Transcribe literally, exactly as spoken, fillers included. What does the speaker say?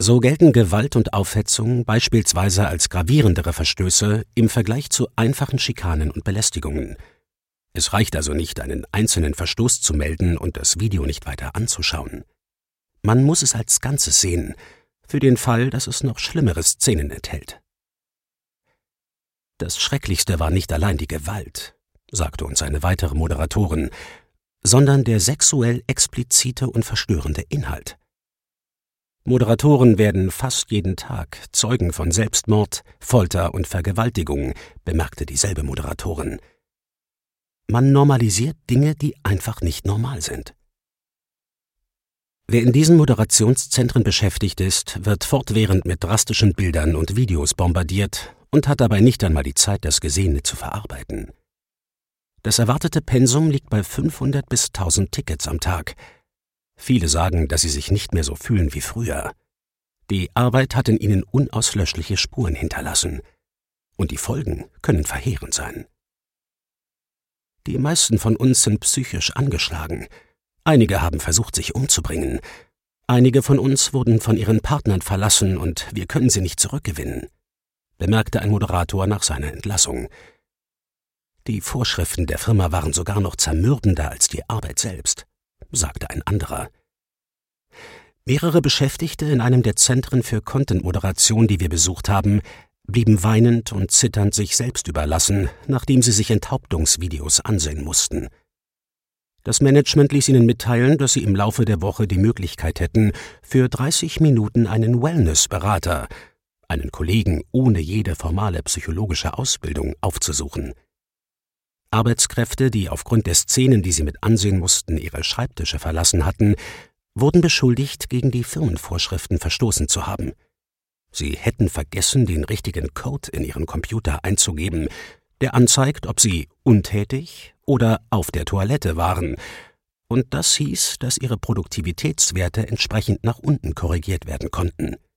So gelten Gewalt und Aufhetzung beispielsweise als gravierendere Verstöße im Vergleich zu einfachen Schikanen und Belästigungen. Es reicht also nicht, einen einzelnen Verstoß zu melden und das Video nicht weiter anzuschauen. Man muss es als Ganzes sehen, für den Fall, dass es noch schlimmere Szenen enthält. Das Schrecklichste war nicht allein die Gewalt, sagte uns eine weitere Moderatorin, sondern der sexuell explizite und verstörende Inhalt. Moderatoren werden fast jeden Tag Zeugen von Selbstmord, Folter und Vergewaltigung, bemerkte dieselbe Moderatorin. Man normalisiert Dinge, die einfach nicht normal sind. Wer in diesen Moderationszentren beschäftigt ist, wird fortwährend mit drastischen Bildern und Videos bombardiert und hat dabei nicht einmal die Zeit, das Gesehene zu verarbeiten. Das erwartete Pensum liegt bei fünfhundert bis tausend Tickets am Tag. Viele sagen, dass sie sich nicht mehr so fühlen wie früher. Die Arbeit hat in ihnen unauslöschliche Spuren hinterlassen. Und die Folgen können verheerend sein. Die meisten von uns sind psychisch angeschlagen. Einige haben versucht, sich umzubringen. Einige von uns wurden von ihren Partnern verlassen und wir können sie nicht zurückgewinnen, bemerkte ein Moderator nach seiner Entlassung. Die Vorschriften der Firma waren sogar noch zermürbender als die Arbeit selbst, sagte ein anderer. Mehrere Beschäftigte in einem der Zentren für Content-Moderation, die wir besucht haben, blieben weinend und zitternd sich selbst überlassen, nachdem sie sich Enthauptungsvideos ansehen mussten. Das Management ließ ihnen mitteilen, dass sie im Laufe der Woche die Möglichkeit hätten, für dreißig Minuten einen Wellness-Berater, einen Kollegen ohne jede formale psychologische Ausbildung, aufzusuchen. Arbeitskräfte, die aufgrund der Szenen, die sie mit ansehen mussten, ihre Schreibtische verlassen hatten, wurden beschuldigt, gegen die Firmenvorschriften verstoßen zu haben. Sie hätten vergessen, den richtigen Code in ihren Computer einzugeben, der anzeigt, ob sie untätig oder auf der Toilette waren. Und das hieß, dass ihre Produktivitätswerte entsprechend nach unten korrigiert werden konnten.